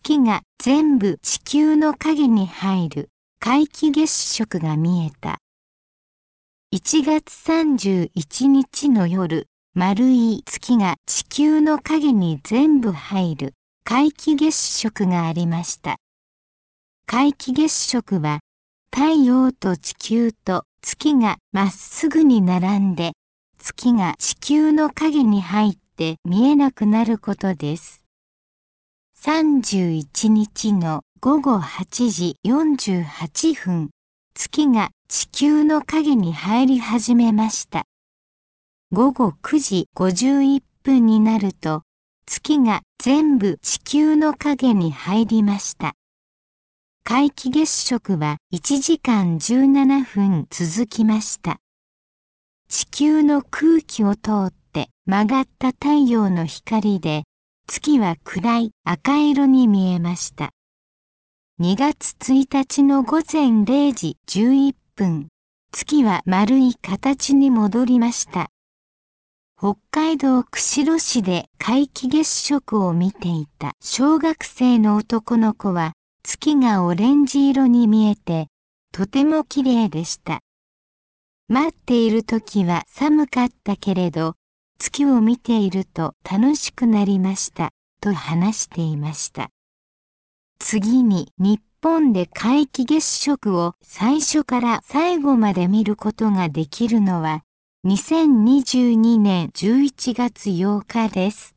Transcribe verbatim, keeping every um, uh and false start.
月が全部地球の影に入る皆既月食が見えた。いちがつさんじゅういちにちの夜、丸い月が地球の影に全部入る皆既月食がありました。皆既月食は太陽と地球と月がまっすぐに並んで、月が地球の影に入って見えなくなることです。さんじゅういちにちのごごはちじよんじゅうはっぷん、月が地球の影に入り始めました。ごごくじごじゅういっぷんになると、月が全部地球の影に入りました。皆既月食はいちじかんじゅうななふん続きました。地球の空気を通って曲がった太陽の光で、月は暗い赤色に見えました。にがつついたちのごぜんれいじじゅういっぷん、月は丸い形に戻りました。北海道釧路市で皆既月食を見ていた小学生の男の子は、月がオレンジ色に見えて、とても綺麗でした。待っている時は寒かったけれど、月を見ていると楽しくなりました、と話していました。次に日本で皆既月食を最初から最後まで見ることができるのは、にせんにじゅうにねんじゅういちがつようかです。